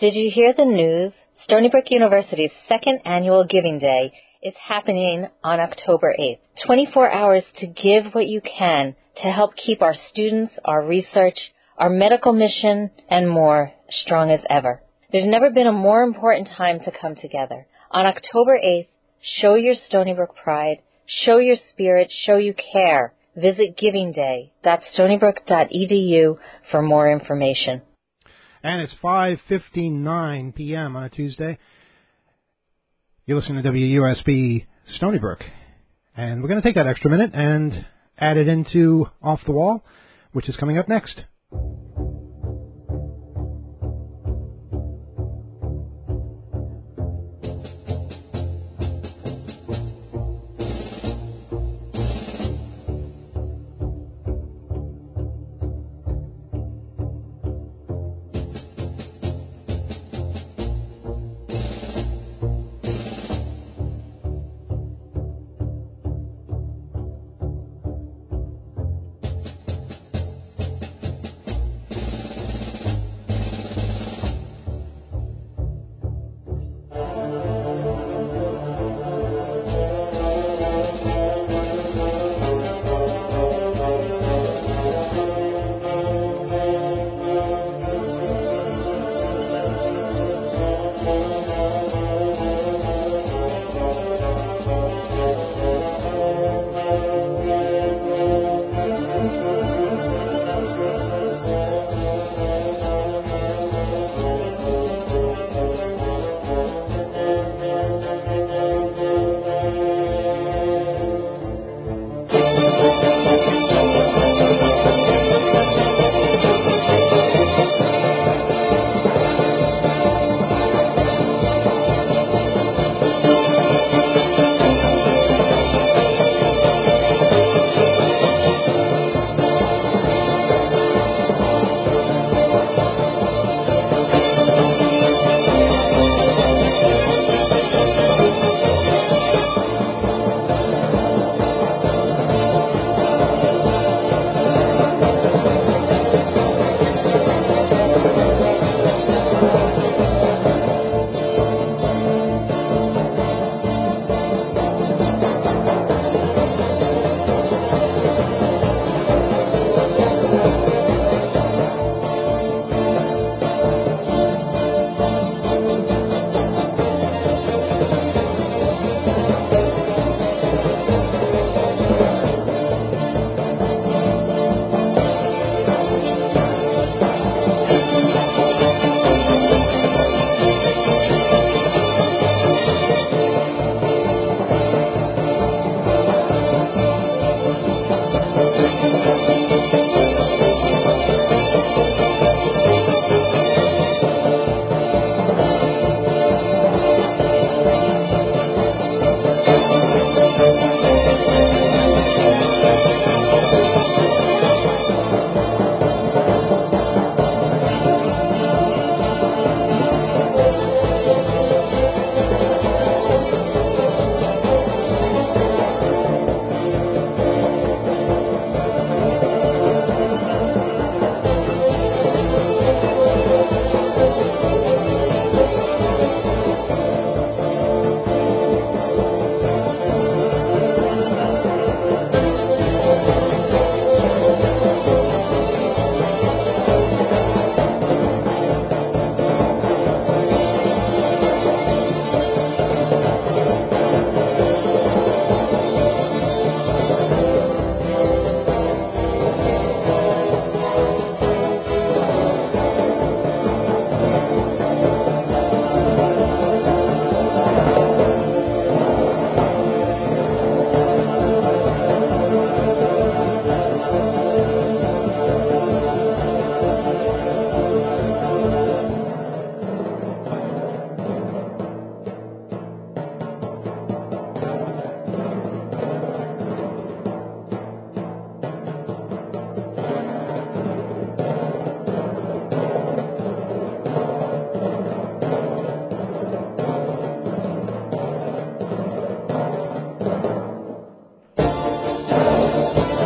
Did you hear the news? Stony Brook University's second annual Giving Day is happening on October 8th. 24 hours to give what you can to help keep our students, our research, our medical mission, and more strong as ever. There's never been a more important time to come together. On October 8th, show your Stony Brook pride, show your spirit, show you care. Visit givingday.stonybrook.edu for more information. And it's 5:59 p.m. on a Tuesday. You're listening to WUSB Stony Brook. And we're going to take that extra minute and add it into Off the Wall, which is coming up next.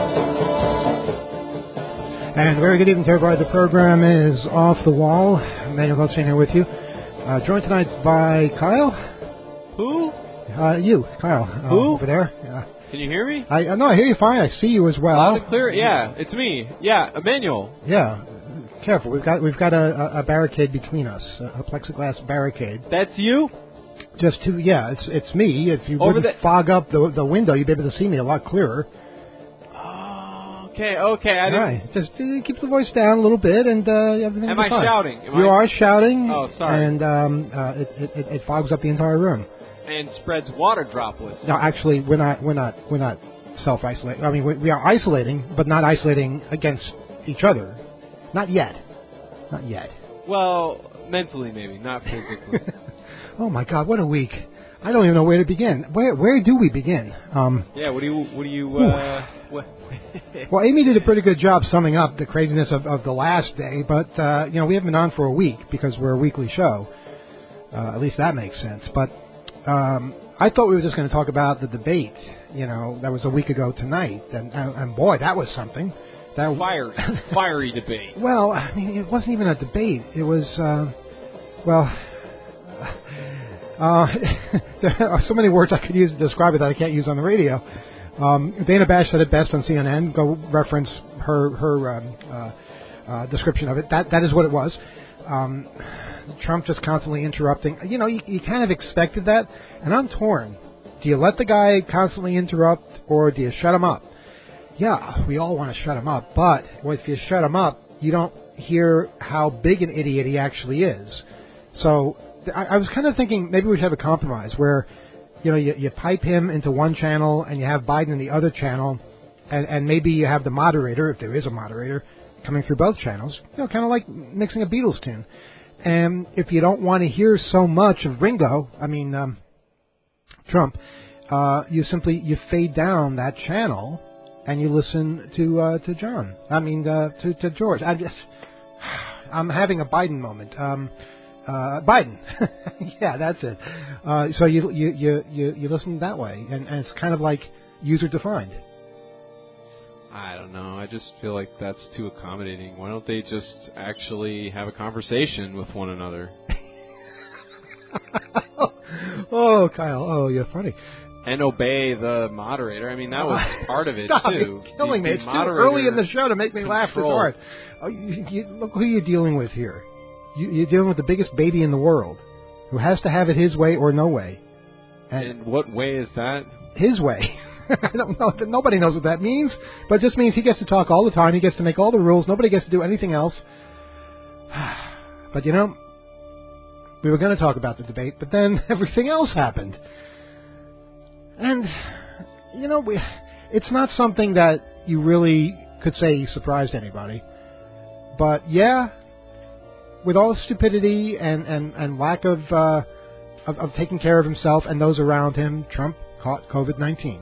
And very good evening to everybody. The program is Off the Wall. Emmanuel Goldstein here with you. Joined tonight by Kyle. Who? You, Kyle. Who? Over there. Can you hear me? No, I hear you fine. I see you as well. Loud and clear? Yeah, it's me. Yeah, Emmanuel. Yeah. Careful. We've got a barricade between us, a plexiglass barricade. That's you? Just two. Yeah, it's me. If you wouldn't fog up the window, you'd be able to see me a lot clearer. Oh, okay. I didn't. Right. Just keep the voice down a little bit, and everything. Am I fine. Shouting? You are shouting. Oh, sorry. And it fogs up the entire room. And spreads water droplets. No, actually, we're not self-isolating. I mean, we are isolating, but not isolating against each other. Not yet. Well, mentally maybe, not physically. Oh my God, what a week! I don't even know where to begin. Where do we begin? Yeah. What do you? Well, Amy did a pretty good job summing up the craziness of the last day, but we haven't been on for a week because we're a weekly show. At least that makes sense. But I thought we were just going to talk about the debate. That was a week ago tonight, and boy, that was something. That fiery debate. Well, I mean, it wasn't even a debate. It was, there are so many words I could use to describe it that I can't use on the radio. Dana Bash said it best on CNN. Go reference her description of it. That is what it was. Trump just constantly interrupting. You kind of expected that, and I'm torn. Do you let the guy constantly interrupt, or do you shut him up? Yeah, we all want to shut him up, but if you shut him up, you don't hear how big an idiot he actually is. So I was kind of thinking maybe we should have a compromise where, you pipe him into one channel and you have Biden in the other channel, and maybe you have the moderator, if there is a moderator, coming through both channels, kind of like mixing a Beatles tune. And if you don't want to hear so much of Trump, you fade down that channel and you listen to John. To George. I'm having a Biden moment. Biden. Yeah, that's it. So you listen that way, and it's kind of like user defined. I don't know. I just feel like that's too accommodating. Why don't they just actually have a conversation with one another? Oh, Kyle. Oh, you're funny. And obey the moderator. I mean, that was part of it, Stop too. Stop killing me. It's too early in the show to make me laugh this hard. Look who you're dealing with here. You're dealing with the biggest baby in the world, who has to have it his way or no way. And what way is that? His way. I don't know. Nobody knows what that means, but it just means he gets to talk all the time. He gets to make all the rules. Nobody gets to do anything else. But, we were going to talk about the debate, but then everything else happened. And, it's not something that you really could say surprised anybody. But, yeah, with all the stupidity and lack of taking care of himself and those around him, Trump caught COVID-19.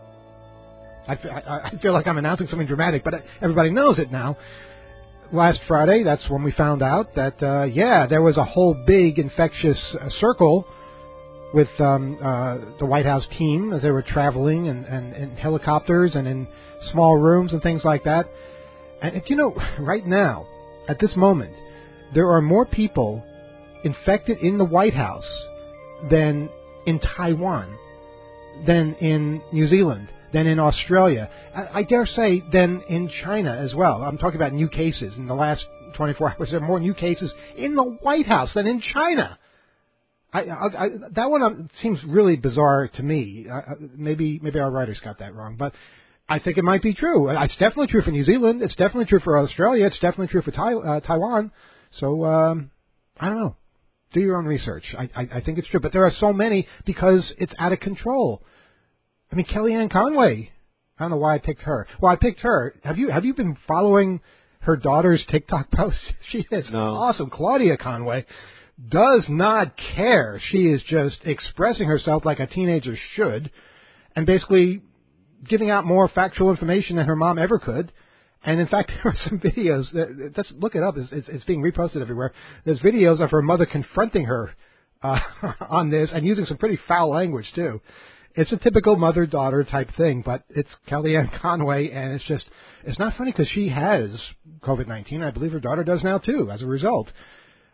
I feel like I'm announcing something dramatic, but everybody knows it now. Last Friday, that's when we found out that, there was a whole big infectious circle with the White House team as they were traveling and in helicopters and in small rooms and things like that. And right now, at this moment, there are more people infected in the White House than in Taiwan, than in New Zealand, than in Australia. I dare say than in China as well. I'm talking about new cases in the last 24 hours. There are more new cases in the White House than in China. That one seems really bizarre to me. Maybe our writers got that wrong, but I think it might be true. It's definitely true for New Zealand. It's definitely true for Australia. It's definitely true for Taiwan. So I don't know. Do your own research. I think it's true, but there are so many because it's out of control. I mean, Kellyanne Conway. I don't know why I picked her. Well, I picked her. Have you been following her daughter's TikTok posts? She is awesome. Claudia Conway does not care. She is just expressing herself like a teenager should, and basically giving out more factual information than her mom ever could. And in fact, there are some videos. Just look it up. It's being reposted everywhere. There's videos of her mother confronting her on this and using some pretty foul language too. It's a typical mother-daughter type thing, but it's Kellyanne Conway, and it's not funny because she has COVID-19. I believe her daughter does now too as a result.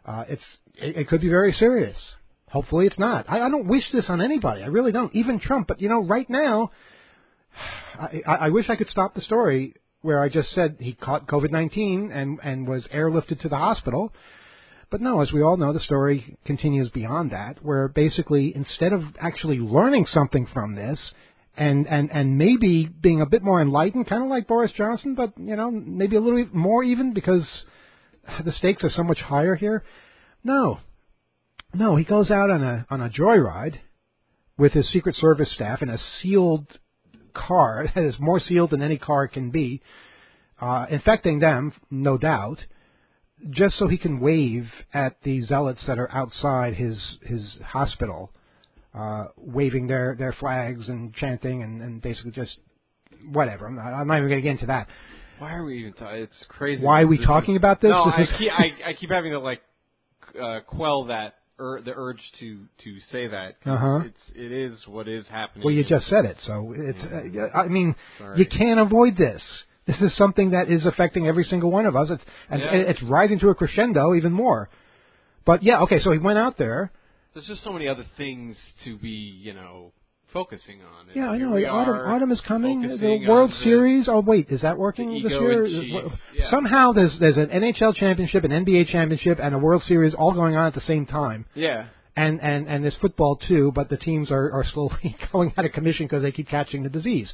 It could be very serious. Hopefully it's not. I don't wish this on anybody. I really don't. Even Trump. But, right now, I wish I could stop the story where I just said he caught COVID-19 and was airlifted to the hospital. But no, as we all know, the story continues beyond that, where basically instead of actually learning something from this and maybe being a bit more enlightened, kind of like Boris Johnson, but, maybe a little bit more even because the stakes are so much higher here. No, he goes out on a joyride with his Secret Service staff in a sealed car that is more sealed than any car can be, infecting them, no doubt, just so he can wave at the zealots that are outside his hospital, waving their flags and chanting and basically just whatever. I'm not even going to get into that. Why are we even talking? It's crazy. Why are we talking about this? No, I keep having to quell that the urge to say that. It is what is happening. Well, you just said it, so it's. Sorry. You can't avoid this. This is something that is affecting every single one of us. It's rising to a crescendo even more. But yeah, okay. So he went out there. There's just so many other things to be, focusing on. Yeah, I know. Autumn is coming. The World Series. Oh wait, is that working this year? Yeah. Somehow there's an NHL championship, an NBA championship, and a World Series all going on at the same time. Yeah. And there's football too, but the teams are slowly going out of commission because they keep catching the disease.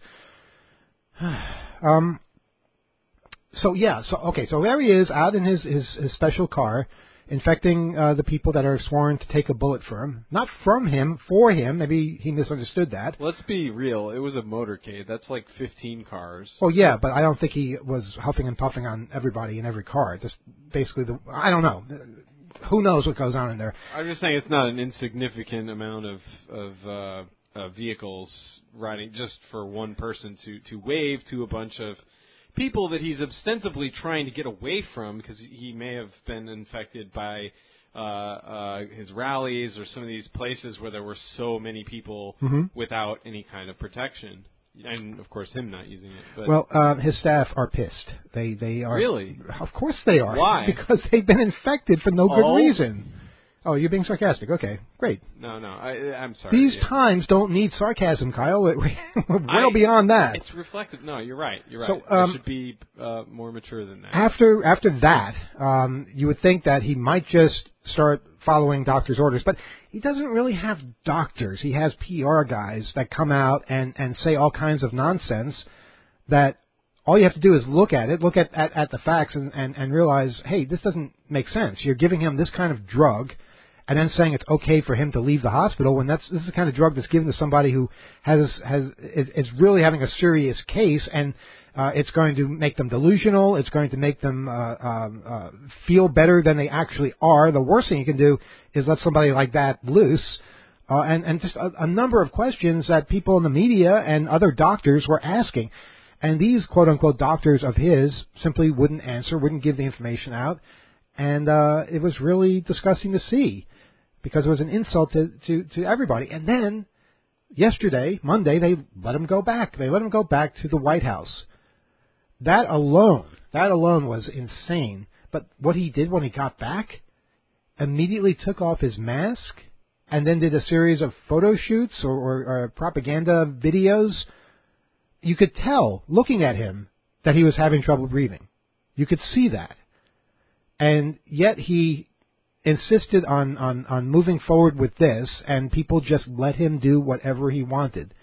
So there he is out in his special car, infecting the people that are sworn to take a bullet for him. Not from him, for him. Maybe he misunderstood that. Let's be real. It was a motorcade. That's like 15 cars. Oh, yeah, but I don't think he was huffing and puffing on everybody in every car. Just basically, I don't know. Who knows what goes on in there? I'm just saying it's not an insignificant amount of vehicles riding just for one person to wave to a bunch of people that he's ostensibly trying to get away from because he may have been infected by his rallies or some of these places where there were so many people without any kind of protection. And, of course, him not using it. But well, his staff are pissed. They are. Really? Of course they are. Why? Because they've been infected for no good reason. Oh, you're being sarcastic. Okay, great. No, I'm sorry. These times don't need sarcasm, Kyle. We're well beyond that. It's reflective. No, you're right. So, I should be more mature than that. After that, you would think that he might just start following doctor's orders, but he doesn't really have doctors. He has PR guys that come out and say all kinds of nonsense that all you have to do is look at it, look at the facts and realize, hey, this doesn't make sense. You're giving him this kind of drug and then saying it's okay for him to leave the hospital when this is the kind of drug that's given to somebody who is really having a serious case, and it's going to make them delusional. It's going to make them feel better than they actually are. The worst thing you can do is let somebody like that loose. And just a number of questions that people in the media and other doctors were asking. And these quote-unquote doctors of his simply wouldn't answer, wouldn't give the information out. And it was really disgusting to see because it was an insult to everybody. And then yesterday, Monday, they let him go back. They let him go back to the White House. That alone was insane. But what he did when he got back, immediately took off his mask and then did a series of photo shoots or propaganda videos. You could tell, looking at him, that he was having trouble breathing. You could see that. And yet he insisted on moving forward with this, and people just let him do whatever he wanted.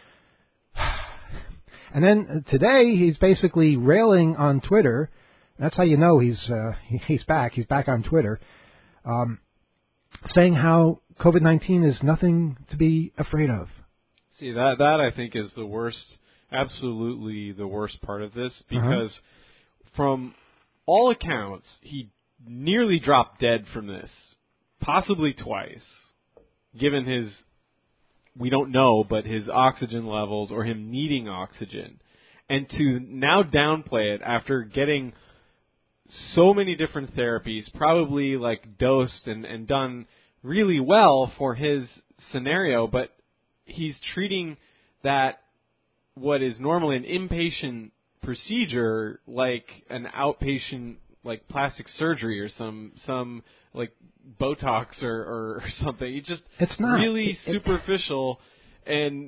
And then today he's basically railing on Twitter. That's how you know he's back. He's back on Twitter, saying how COVID-19 is nothing to be afraid of. See, that I think is the worst. Absolutely the worst part of this, because from all accounts, he nearly dropped dead from this, possibly twice, given his, we don't know, but his oxygen levels or him needing oxygen. And to now downplay it after getting so many different therapies, probably like dosed and done really well for his scenario, but he's treating that what is normally an inpatient procedure like an outpatient like plastic surgery or some like Botox or something. It's not really superficial, and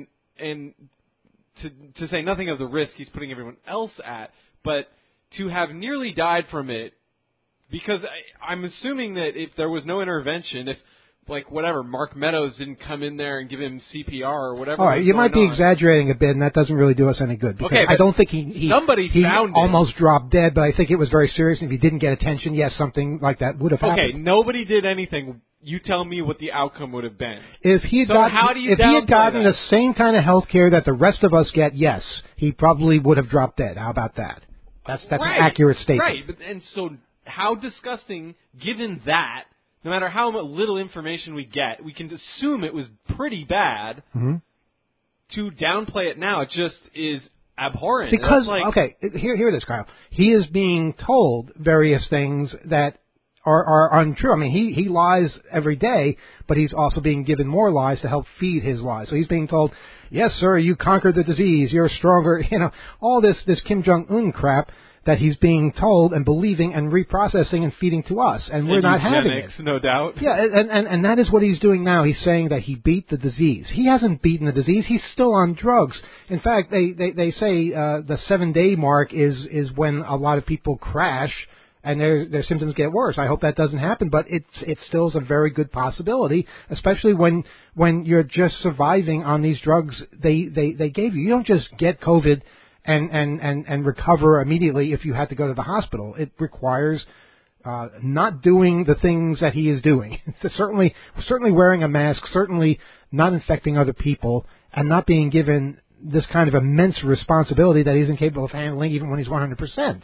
to say nothing of the risk he's putting everyone else at, but to have nearly died from it, because I'm assuming that if there was no intervention, if like whatever, Mark Meadows didn't come in there and give him CPR or whatever. All right, you might be exaggerating a bit, and that doesn't really do us any good. Because okay, I don't think he found almost dropped dead, but I think it was very serious. And if he didn't get attention, yes, something like that would have happened. Okay, nobody did anything. You tell me what the outcome would have been. If he had gotten the same kind of health care that the rest of us get, yes, he probably would have dropped dead. How about that? That's right. An accurate statement. Right, and so how disgusting, given that, no matter how little information we get, we can assume it was pretty bad. Mm-hmm. To downplay it now, it just is abhorrent. Because, okay, here it is, Kyle. He is being told various things that are untrue. I mean, he lies every day, but he's also being given more lies to help feed his lies. So he's being told, yes, sir, you conquered the disease, you're stronger, all this Kim Jong-un crap that he's being told and believing and reprocessing and feeding to us, and we're not having it. No doubt. Yeah, and that is what he's doing now. He's saying that he beat the disease. He hasn't beaten the disease. He's still on drugs. In fact, they say the 7-day mark is when a lot of people crash and their symptoms get worse. I hope that doesn't happen, but it still is a very good possibility, especially when you're just surviving on these drugs they gave you. You don't just get COVID and recover immediately if you had to go to the hospital. It requires not doing the things that he is doing. certainly wearing a mask, certainly not infecting other people, and not being given this kind of immense responsibility that he's incapable of handling even when he's 100%.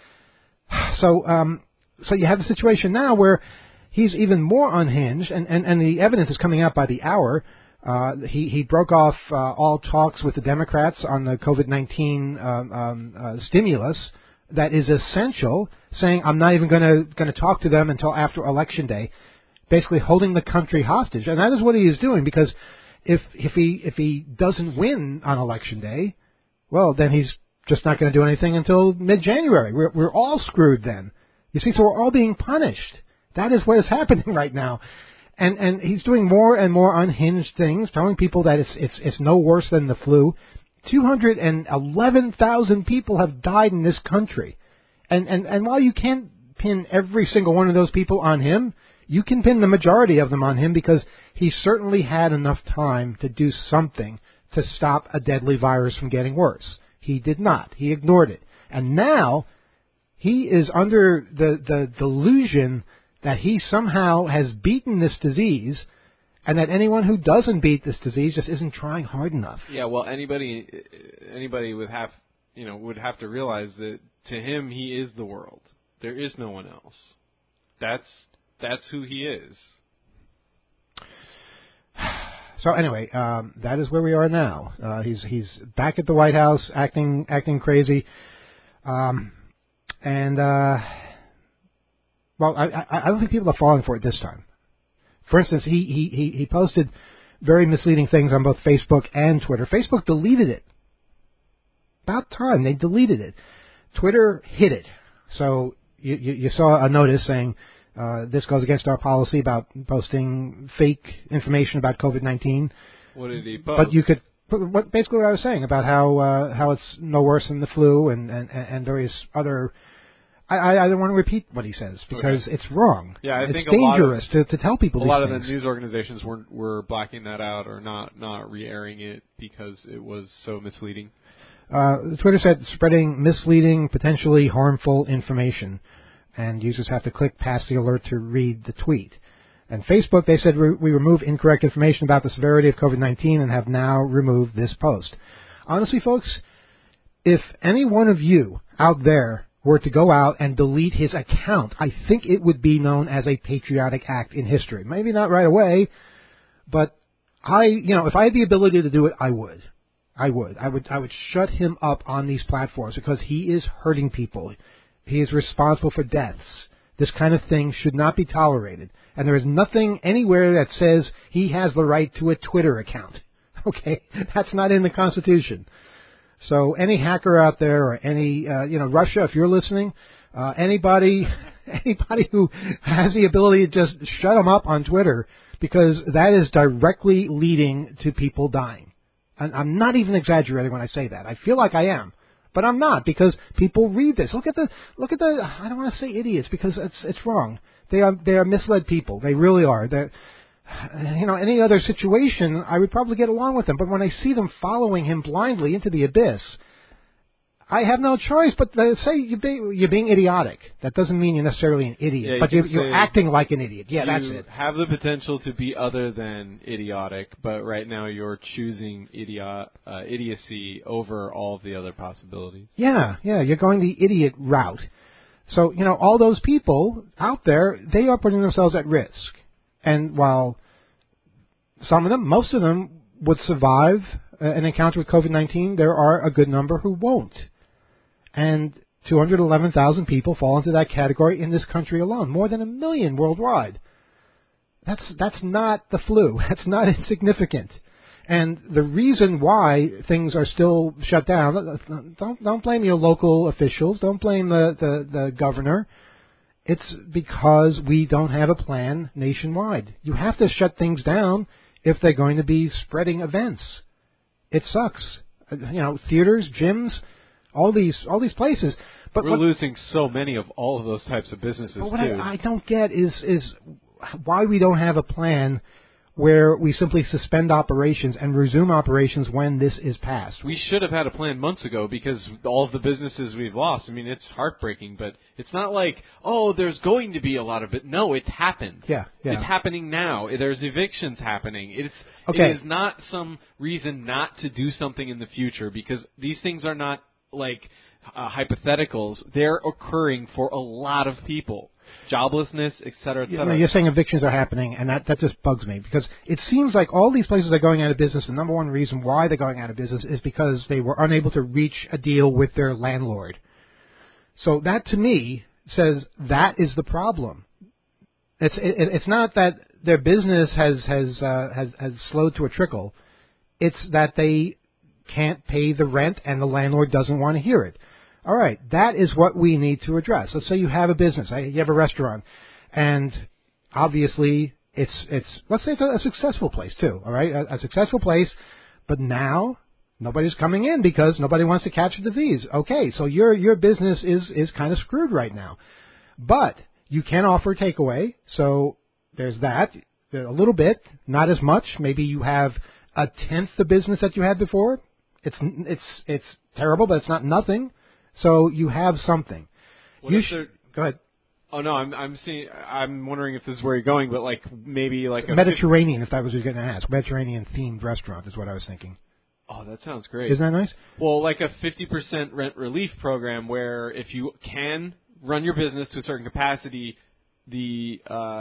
So you have a situation now where he's even more unhinged, and the evidence is coming out by the hour. He broke off all talks with the Democrats on the COVID-19 stimulus that is essential, saying I'm not even going to talk to them until after Election Day, basically holding the country hostage. And that is what he is doing, because if he doesn't win on Election Day, well, then he's just not going to do anything until mid-January. We're all screwed then. You see, so we're all being punished. That is what is happening right now. And he's doing more and more unhinged things, telling people that it's no worse than the flu. 211,000 people have died in this country. And while you can't pin every single one of those people on him, you can pin the majority of them on him, because he certainly had enough time to do something to stop a deadly virus from getting worse. He did not. He ignored it. And now he is under the delusion that he somehow has beaten this disease, and that anyone who doesn't beat this disease just isn't trying hard enough. Yeah, well, anybody would have to realize that to him he is the world. There is no one else. That's who he is. So anyway, that is where we are now. He's back at the White House, acting crazy, well, I don't think people are falling for it this time. For instance, he posted very misleading things on both Facebook and Twitter. Facebook deleted it. About time they deleted it. Twitter hid it. So you saw a notice saying this goes against our policy about posting fake information about COVID-19. What did he post? But you could basically what I was saying about how it's no worse than the flu and various other. I don't want to repeat what he says because it's wrong. Yeah, I think it's dangerous to tell people these things. A lot of the news organizations were blacking that out or not re-airing it because it was so misleading. Twitter said spreading misleading, potentially harmful information, and users have to click past the alert to read the tweet. And Facebook, they said we remove incorrect information about the severity of COVID-19 and have now removed this post. Honestly, folks, if any one of you out there were to go out and delete his account, I think it would be known as a patriotic act in history. Maybe not right away, but if I had the ability to do it, I would. I would shut him up on these platforms because he is hurting people. He is responsible for deaths. This kind of thing should not be tolerated. And there is nothing anywhere that says he has the right to a Twitter account. Okay? That's not in the Constitution. So any hacker out there or any, Russia, if you're listening, Anybody who has the ability to just shut them up on Twitter, because that is directly leading to people dying. And I'm not even exaggerating when I say that. I feel like I am, but I'm not, because people read this. Look at the. I don't want to say idiots, because it's wrong. They are misled people. They really are. Any other situation, I would probably get along with them. But when I see them following him blindly into the abyss, I have no choice but to say you're being idiotic. That doesn't mean you're necessarily an idiot, but you're acting like an idiot. Yeah, that's it. You have the potential to be other than idiotic, but right now you're choosing idiocy over all of the other possibilities. Yeah, you're going the idiot route. So, all those people out there, they are putting themselves at risk. And while most of them would survive an encounter with COVID-19, there are a good number who won't. And 211,000 people fall into that category in this country alone, more than 1 million worldwide. That's not the flu. That's not insignificant. And the reason why things are still shut down, don't blame your local officials, don't blame the governor. It's because we don't have a plan nationwide. You have to shut things down if they're going to be spreading events. It sucks. Theaters, gyms, all these places. But we're losing so many of all of those types of businesses, but what too. I don't get is why we don't have a plan where we simply suspend operations and resume operations when this is passed. We should have had a plan months ago, because all of the businesses we've lost, I mean, it's heartbreaking, but it's not like, there's going to be a lot of it. No, it's happened. Yeah. It's happening now. There's evictions happening. It is not some reason not to do something in the future, because these things are not like hypotheticals. They're occurring for a lot of people. Joblessness, et cetera, et cetera. You're saying evictions are happening, and that just bugs me, because it seems like all these places are going out of business. The number one reason why they're going out of business is because they were unable to reach a deal with their landlord. So that, to me, says that is the problem. It's not that their business has slowed to a trickle. It's that they can't pay the rent, and the landlord doesn't want to hear it. All right, that is what we need to address. Let's say you have a business, you have a restaurant, and obviously let's say it's a successful place too. All right, a successful place, but now nobody's coming in because nobody wants to catch a disease. Okay, so your business is kind of screwed right now, but you can offer takeaway, so there's that a little bit, not as much. Maybe you have 1/10 the business that you had before. It's terrible, but it's not nothing. So you have something. Go ahead. Oh no, I'm wondering if this is where you're going, but maybe a Mediterranean, if that was what you're going to ask. Mediterranean themed restaurant is what I was thinking. Oh, that sounds great. Isn't that nice? Well, like a 50% rent relief program, where if you can run your business to a certain capacity, the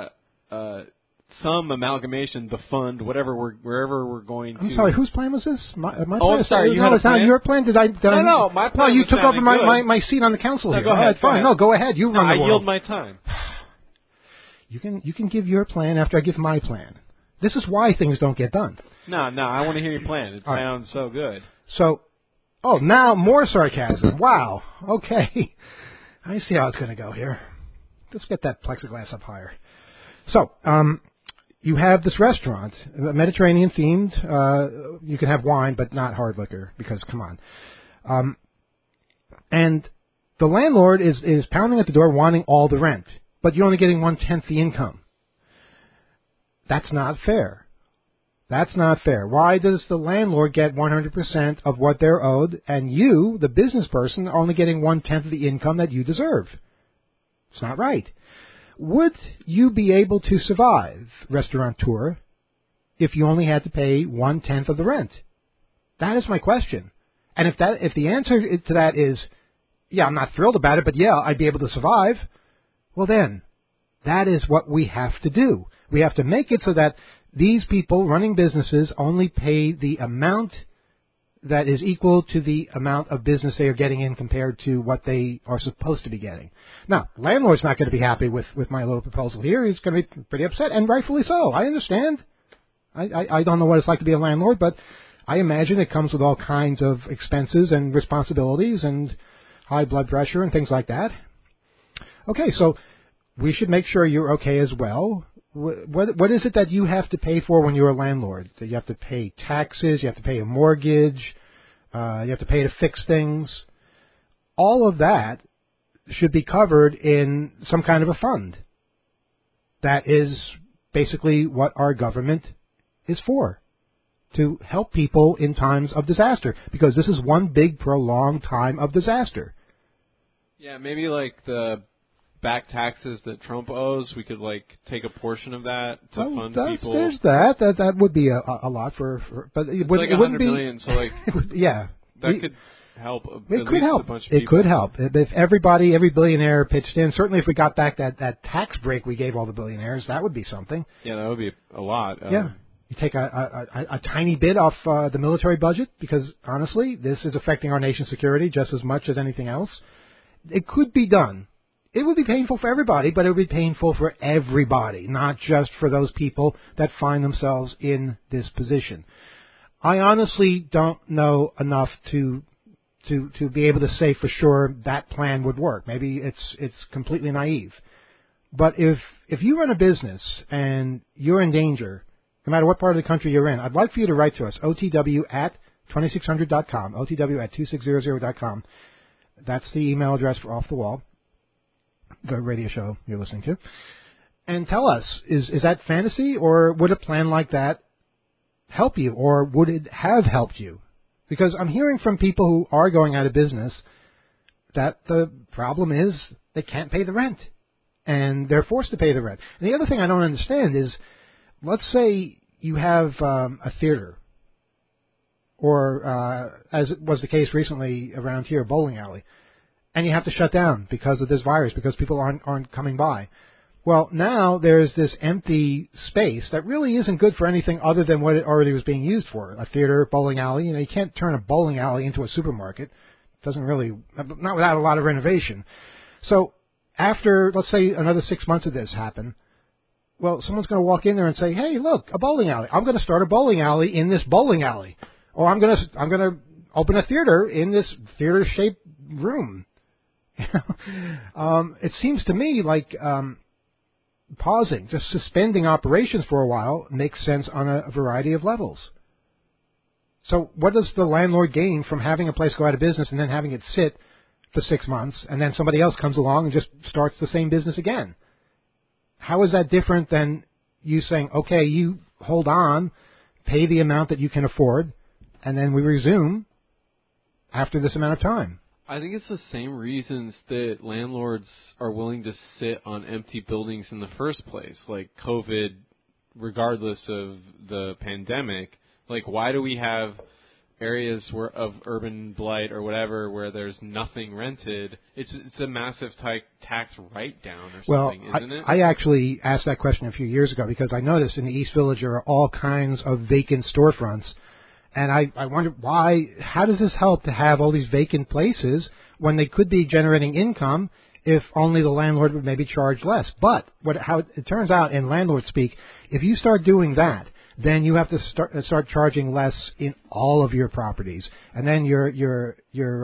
some amalgamation, the fund, wherever we're going to. I'm sorry, whose plan was this? My plan? I'm sorry, you had a plan? Not your plan? No, my plan. No, you was took over good. my seat on the council here. Go ahead, fine. No, go ahead. You run the world. I yield my time. You can give your plan after I give my plan. This is why things don't get done. No, I want to hear your plan. It sounds so good. So, now more sarcasm. Wow. Okay. I see how it's going to go here. Let's get that plexiglass up higher. So, you have this restaurant, Mediterranean themed. You can have wine, but not hard liquor, because come on. And the landlord is pounding at the door, wanting all the rent, but you're only getting 1/10 the income. That's not fair. That's not fair. Why does the landlord get 100% of what they're owed, and you, the business person, are only getting 1/10 of the income that you deserve? It's not right. Would you be able to survive, restaurateur, if you only had to pay 1/10 of the rent? That is my question. And if the answer to that is, yeah, I'm not thrilled about it, but yeah, I'd be able to survive, well then, that is what we have to do. We have to make it so that these people running businesses only pay the amount that is equal to the amount of business they are getting in compared to what they are supposed to be getting. Now, the landlord's not going to be happy with my little proposal here. He's going to be pretty upset, and rightfully so. I understand. I don't know what it's like to be a landlord, but I imagine it comes with all kinds of expenses and responsibilities and high blood pressure and things like that. Okay, so we should make sure you're okay as well. What is it that you have to pay for when you're a landlord? That you have to pay taxes, you have to pay a mortgage, you have to pay to fix things. All of that should be covered in some kind of a fund. That is basically what our government is for, to help people in times of disaster, because this is one big prolonged time of disaster. Yeah, maybe like the back taxes that Trump owes, we could like take a portion of that to fund people. There's that. That would be a lot but it wouldn't, like $100 million, so like yeah, that could help. It could help. It could help if every billionaire pitched in. Certainly, if we got back that tax break we gave all the billionaires, that would be something. Yeah, that would be a lot. Yeah, you take a tiny bit off the military budget, because honestly, this is affecting our nation's security just as much as anything else. It could be done. It would be painful for everybody, but it would be painful for everybody, not just for those people that find themselves in this position. I honestly don't know enough to be able to say for sure that plan would work. Maybe it's completely naive. But if you run a business and you're in danger, no matter what part of the country you're in, I'd like for you to write to us, otw@2600.com, otw@2600.com. That's the email address for Off the Wall, the radio show you're listening to. And tell us, is that fantasy, or would a plan like that help you, or would it have helped you? Because I'm hearing from people who are going out of business that the problem is they can't pay the rent, and they're forced to pay the rent. And the other thing I don't understand is, let's say you have a theater, or as it was the case recently around here, a bowling alley, and you have to shut down because of this virus, because people aren't coming by. Well, now there's this empty space that really isn't good for anything other than what it already was being used for. A theater, bowling alley. You can't turn a bowling alley into a supermarket. Doesn't really, not without a lot of renovation. So after, let's say, another 6 months of this happen, well, someone's going to walk in there and say, hey, look, a bowling alley. I'm going to start a bowling alley in this bowling alley. Or I'm going to open a theater in this theater-shaped room. It seems to me like pausing, just suspending operations for a while makes sense on a variety of levels. So what does the landlord gain from having a place go out of business and then having it sit for 6 months, and then somebody else comes along and just starts the same business again? How is that different than you saying, okay, you hold on, pay the amount that you can afford, and then we resume after this amount of time? I think it's the same reasons that landlords are willing to sit on empty buildings in the first place, like COVID, regardless of the pandemic. Like, why do we have areas of urban blight or whatever where there's nothing rented? It's a massive tax write-down or something, isn't it? I actually asked that question a few years ago because I noticed in the East Village there are all kinds of vacant storefronts. And I wondered why, how does this help to have all these vacant places when they could be generating income if only the landlord would maybe charge less? But how it turns out in landlord speak, if you start doing that, then you have to start charging less in all of your properties. And then your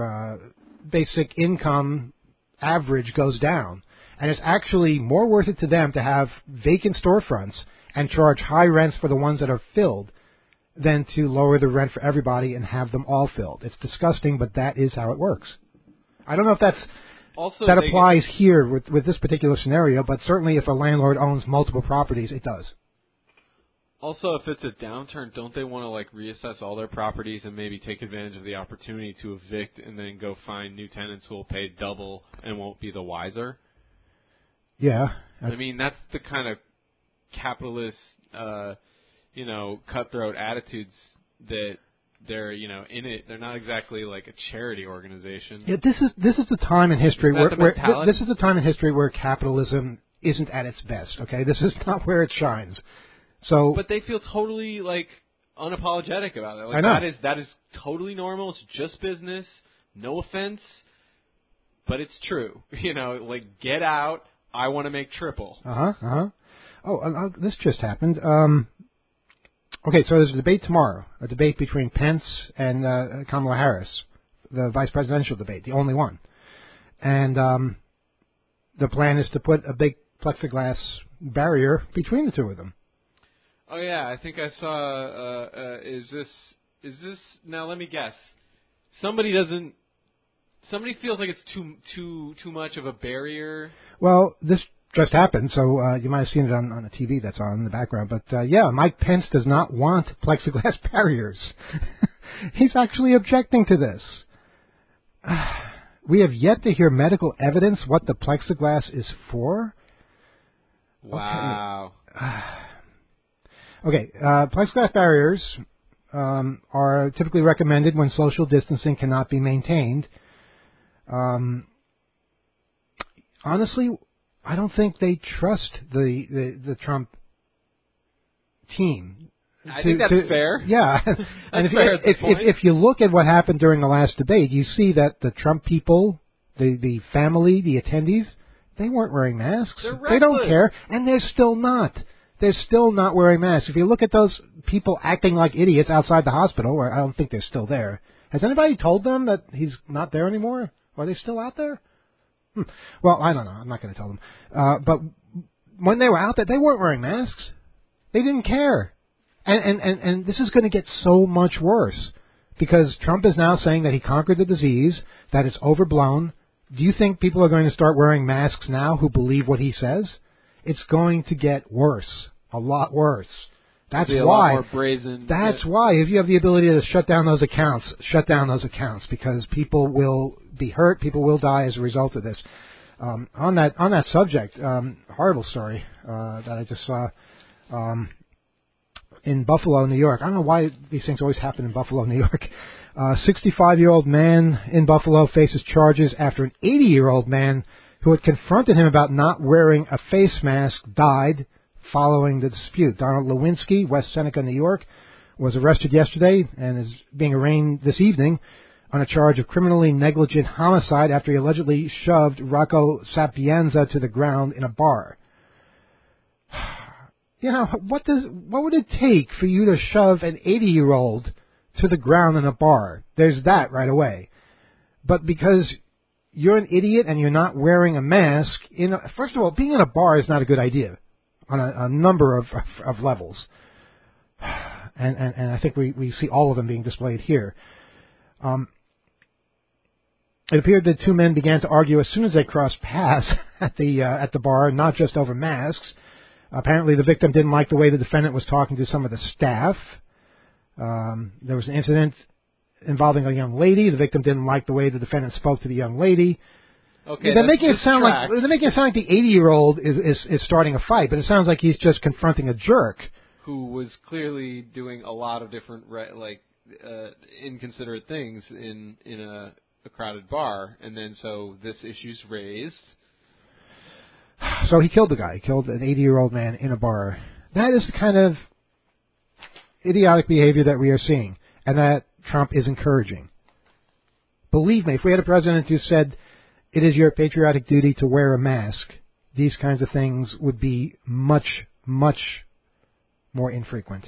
basic income average goes down. And it's actually more worth it to them to have vacant storefronts and charge high rents for the ones that are filled than to lower the rent for everybody and have them all filled. It's disgusting, but that is how it works. I don't know if that applies here with this particular scenario, but certainly if a landlord owns multiple properties, it does. Also, if it's a downturn, don't they want to reassess all their properties and maybe take advantage of the opportunity to evict and then go find new tenants who will pay double and won't be the wiser? Yeah. I mean, that's the kind of capitalist cutthroat attitudes that they're, in it. They're not exactly like a charity organization. Yeah, this is the time in history this is the time in history where capitalism isn't at its best. Okay, this is not where it shines. So, but they feel totally unapologetic about it. I know. That is totally normal. It's just business. No offense, but it's true. Get out. I want to make triple. Oh, this just happened. Okay, so there's a debate tomorrow, a debate between Pence and Kamala Harris, the vice presidential debate, the only one. And the plan is to put a big plexiglass barrier between the two of them. Oh yeah, I think I saw. Is this? Now let me guess. Somebody feels like it's too much of a barrier. Well, this just happened, so you might have seen it on the TV that's on in the background. But yeah, Mike Pence does not want plexiglass barriers. He's actually objecting to this. We have yet to hear medical evidence what the plexiglass is for. Wow. Okay, plexiglass barriers are typically recommended when social distancing cannot be maintained. Honestly, I don't think they trust the Trump team. I think that's fair. Yeah, and if you look at what happened during the last debate, you see that the Trump people, the family, the attendees, they weren't wearing masks. They don't care, and they're still not. They're still not wearing masks. If you look at those people acting like idiots outside the hospital, where I don't think they're still there, has anybody told them that he's not there anymore? Are they still out there? Well, I don't know. I'm not going to tell them. But when they were out there, they weren't wearing masks. They didn't care. And this is going to get so much worse because Trump is now saying that he conquered the disease, that it's overblown. Do you think people are going to start wearing masks now who believe what he says? It's going to get worse, a lot worse. That's why. Lot more brazen. That's why. If you have the ability to shut down those accounts because people will be hurt, people will die as a result of this. On that subject, horrible story that I just saw. In Buffalo, New York. I don't know why these things always happen in Buffalo, New York. 65-year-old man in Buffalo faces charges after an 80-year-old man who had confronted him about not wearing a face mask died following the dispute. Donald Lewinsky, West Seneca, New York, was arrested yesterday and is being arraigned this evening on a charge of criminally negligent homicide after he allegedly shoved Rocco Sapienza to the ground in a bar. You know, what would it take for you to shove an 80-year-old to the ground in a bar? There's that right away. But because you're an idiot and you're not wearing a mask, first of all, being in a bar is not a good idea on a number of levels. And I think we see all of them being displayed here. It appeared that two men began to argue as soon as they crossed paths at the bar, not just over masks. Apparently, the victim didn't like the way the defendant was talking to some of the staff. There was an incident involving a young lady. The victim didn't like the way the defendant spoke to the young lady. Okay, they're making it sound like the 80-year-old is starting a fight, but it sounds like he's just confronting a jerk who was clearly doing a lot of different inconsiderate things in a crowded bar, and then so this issue's raised. So he killed the guy. He killed an 80-year-old man in a bar. That is the kind of idiotic behavior that we are seeing, and that Trump is encouraging. Believe me, if we had a president who said, it is your patriotic duty to wear a mask, these kinds of things would be much, much more infrequent.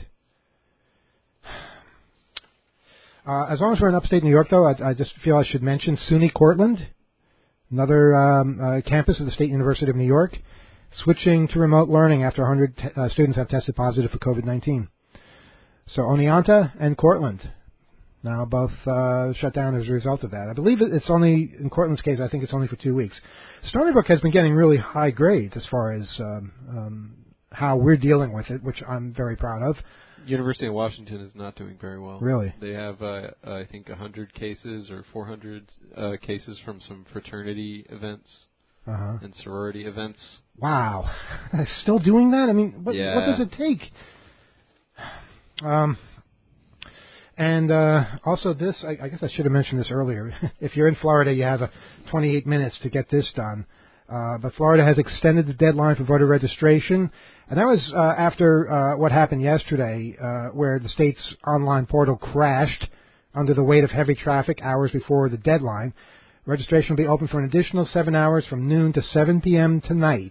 As long as we're in upstate New York, though, I just feel I should mention SUNY Cortland, another campus of the State University of New York, switching to remote learning after 100 students have tested positive for COVID-19. So Oneonta and Cortland now both shut down as a result of that. I believe it's only, in Cortland's case, I think it's only for 2 weeks. Stony Brook has been getting really high grades as far as how we're dealing with it, which I'm very proud of. University of Washington is not doing very well. Really? They have, I think, 100 cases or 400 cases from some fraternity events and sorority events. Wow. They're still doing that? I mean, what does it take? And also this, I guess I should have mentioned this earlier. If you're in Florida, you have 28 minutes to get this done. But Florida has extended the deadline for voter registration. And that was after what happened yesterday, where the state's online portal crashed under the weight of heavy traffic hours before the deadline. Registration will be open for an additional 7 hours from noon to 7 p.m. tonight.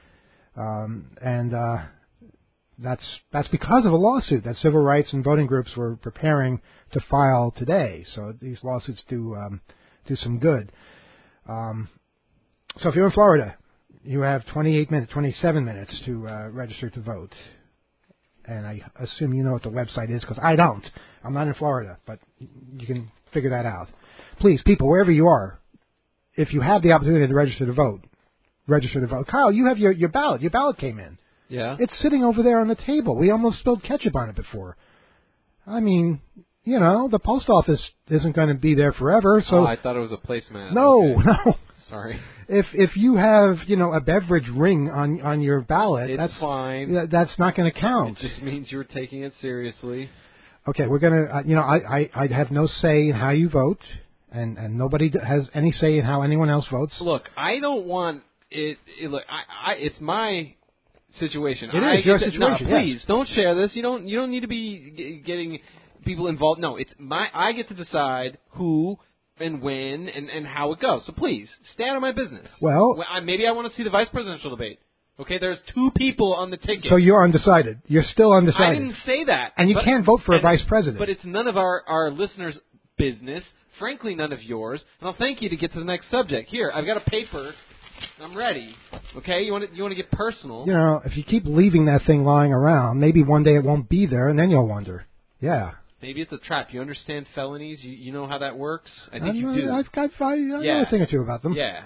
That's because of a lawsuit that civil rights and voting groups were preparing to file today. So these lawsuits do some good. So if you're in Florida, you have 27 minutes to register to vote. And I assume you know what the website is, because I don't. I'm not in Florida, but you can figure that out. Please, people, wherever you are, if you have the opportunity to register to vote, register to vote. Kyle, you have your ballot. Your ballot came in. Yeah. It's sitting over there on the table. We almost spilled ketchup on it before. I mean, you know, the post office isn't going to be there forever, so... I thought it was a placemat. No, okay. no. Sorry. If you have, you know, a beverage ring on your ballot, it's that's fine. That's not going to count. It just means you're taking it seriously. Okay, we're going to, you know, I have no say in how you vote, and nobody has any say in how anyone else votes. Look, I don't want it look, it's my situation. It is your situation. No, please don't share this. You don't need to be getting people involved. No, I get to decide who and when and how it goes. So please, stay out of my business. Well, maybe I want to see the vice presidential debate. Okay, there's 2 people on the ticket. So you're undecided. You're still undecided. I didn't say that. And you can't vote for a vice president. But it's none of our listeners' business. Frankly, none of yours. And I'll thank you to get to the next subject. Here, I've got a paper. I'm ready. Okay, you want to get personal? You know, if you keep leaving that thing lying around, maybe one day it won't be there, and then you'll wonder. Yeah. Maybe it's a trap. You understand felonies? You know how that works? I think you do. I know a thing or two about them. Yeah.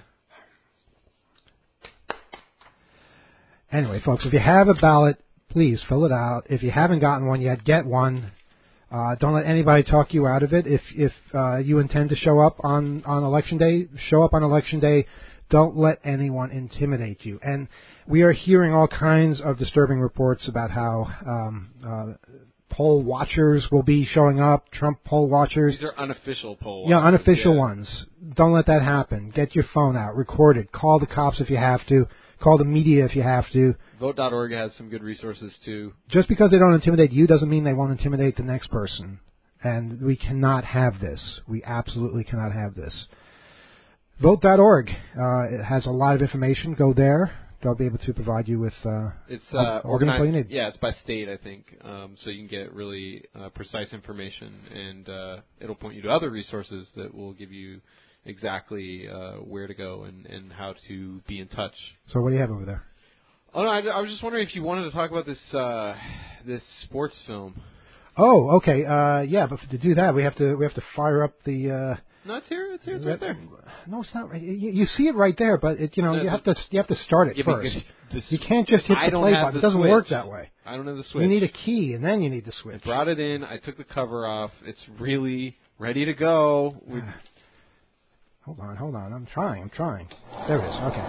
Anyway, folks, if you have a ballot, please fill it out. If you haven't gotten one yet, get one. Don't let anybody talk you out of it. If you intend to show up on Election Day, show up on Election Day. Don't let anyone intimidate you. And we are hearing all kinds of disturbing reports about how poll watchers will be showing up, Trump poll watchers. These are unofficial poll watchers. Yeah, unofficial ones. Don't let that happen. Get your phone out. Record it. Call the cops if you have to. Call the media if you have to. Vote.org has some good resources, too. Just because they don't intimidate you doesn't mean they won't intimidate the next person. And we cannot have this. We absolutely cannot have this. Vote.org. It has a lot of information. Go there. They'll be able to provide you with it's organized. You need. Yeah, it's by state, I think. So you can get really precise information, and it'll point you to other resources that will give you exactly where to go and how to be in touch. So what do you have over there? Oh, no, I was just wondering if you wanted to talk about this sports film. Oh, okay. Yeah, but to do that, we have to fire up the. No, it's here. It's right there. No, it's not right. You see it right there, but you have to start it first. You can't just hit the play button. It doesn't work that way. I don't have the switch. You need a key, and then you need the switch. I brought it in. I took the cover off. It's really ready to go. Hold on. I'm trying. There it is. Okay.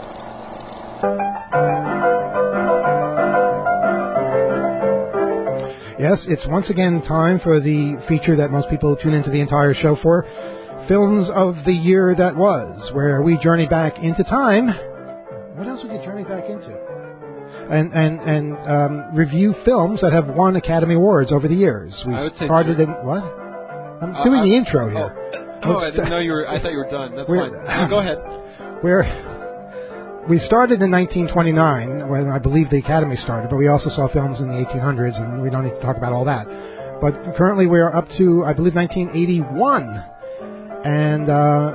Yes, it's once again time for the feature that most people tune into the entire show for, Films of the Year That Was, where we journey back into time. What else we could journey back into? And review films that have won Academy Awards over the years. We started in what? I'm doing the intro here. I didn't know you were. I thought you were done. That's fine. No, go ahead. We started in 1929, when I believe the Academy started, but we also saw films in the 1800s, and we don't need to talk about all that. But currently we are up to, I believe, 1981. And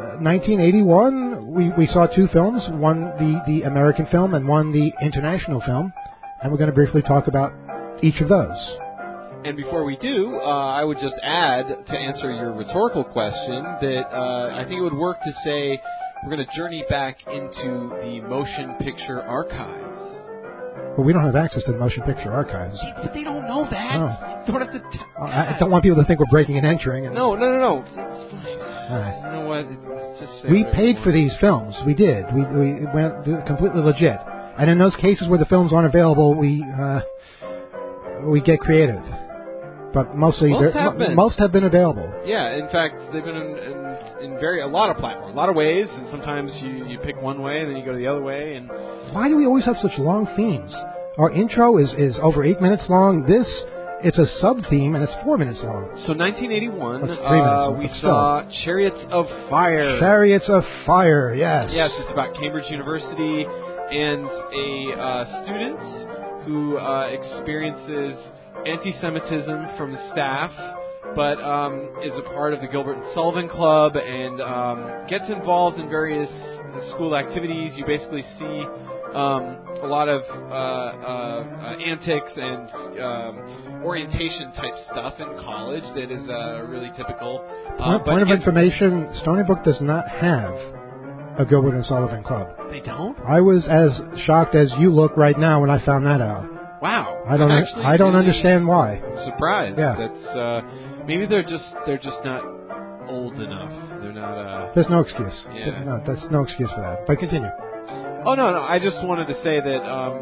1981, we saw 2 films, one the American film and one the international film, and we're going to briefly talk about each of those. And before we do, I would just add, to answer your rhetorical question, that I think it would work to say we're going to journey back into the motion picture archives. Well, we don't have access to the motion picture archives. But they don't know that. No. You don't have to I don't want people to think we're breaking and entering. No. It's fine. All right. You know what? Just say we paid for these films. We did. We went completely legit. And in those cases where the films aren't available, we get creative. But most have been available. Yeah, in fact, they've been in a lot of platforms, a lot of ways, and sometimes you pick one way and then you go the other way. And why do we always have such long themes? Our intro is over 8 minutes long. It's a sub-theme, and it's 4 minutes long. So 1981, That's 3 minutes long. We saw Chariots of Fire. Chariots of Fire, yes. Yes, it's about Cambridge University and a student who experiences anti-Semitism from the staff, but is a part of the Gilbert and Sullivan Club and gets involved in various school activities. You basically see a lot of antics and orientation type stuff in college that is really typical. Point of information: Stony Brook does not have a Gilbert and Sullivan Club. They don't? I was as shocked as you look right now when I found that out. Wow. I don't really understand why. Surprised. Yeah. That's maybe they're just not old enough. They're not. There's no excuse. Yeah. No, that's no excuse for that. But continue. Oh no. I just wanted to say that